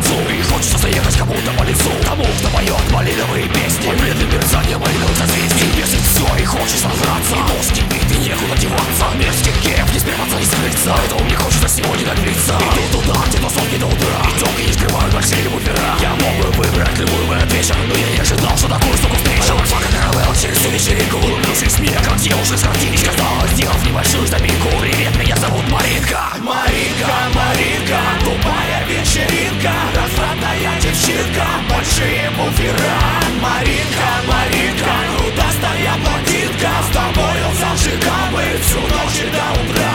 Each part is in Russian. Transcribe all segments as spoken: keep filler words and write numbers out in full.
концу, и хочется заехать кому-то по лицу, тому, кто поет малиновые песни, под бледным мерцанием малиновых созвездий. Весит все и хочется нажраться, и мозг кипит, и некуда деваться. Мерзких геев не спрятаться, не скрыться, поэтому мне хочется сегодня нагреться. Иду туда, где до звонки до утра, и тёлки не скрывают большие буфера. Я мог бы выбрать любую в этот вечер, но я не ожидал, что такую штуку встречу. Фака каравелла через всю вечеринку, улыбнувшись смех, как девушка с картинки сказала, сделав небольшую заминку: привет, меня зовут Маринка. Маринка, Маринка, тупая вечеринка, развратная девчинка, большие буфера. Маринка, Маринка, грудастая блондинка, с тобою зажигаем мы всю ночь и до утра.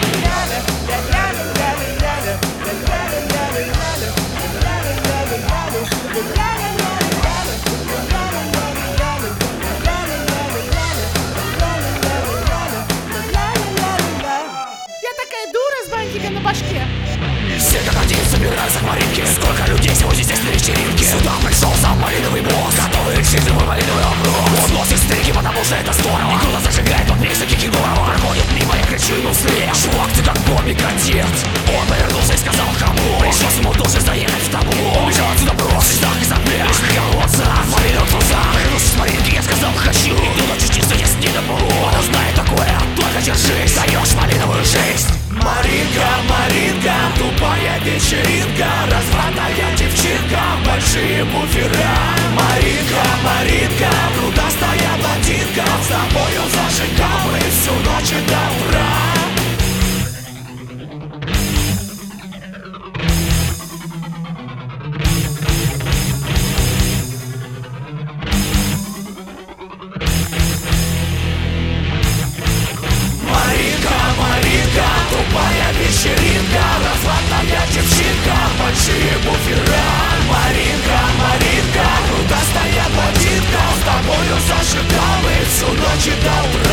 На башке. Все как один собираются к Маринке. Сколько людей сегодня здесь на вечеринке. Сюда пришел сам малиновый босс, готовый решить любой малиновый вопрос. Он носит стейки, потому что это здорово, и куда зажигает под микс таких Егорова. Проходит мимо, я кричу ему вслед: чувак, ты как комик-отец. Он повернулся и сказал: кому? Пришлось ему тоже заехать в табло. Он бежал отсюда просто, в страх и забег. Смеял глаза, в малиновых трусах. Повернулся с Маринки, я сказал: хочу. И кто очутился, если не добро. Она знает такое, только держись, даешь малиновую жизнь. Маринка, Маринка, тупая вечеринка, развратная девчинка, большие буфера. Маринка, Маринка, грудастая блондинка, с тобою зажигаем мы всю ночь и до утра. Вечеринка, развратная девчинка, большие буфера. Маринка, Маринка, грудастая блондинка, с тобою зажигаем мы всю ночь и до утра.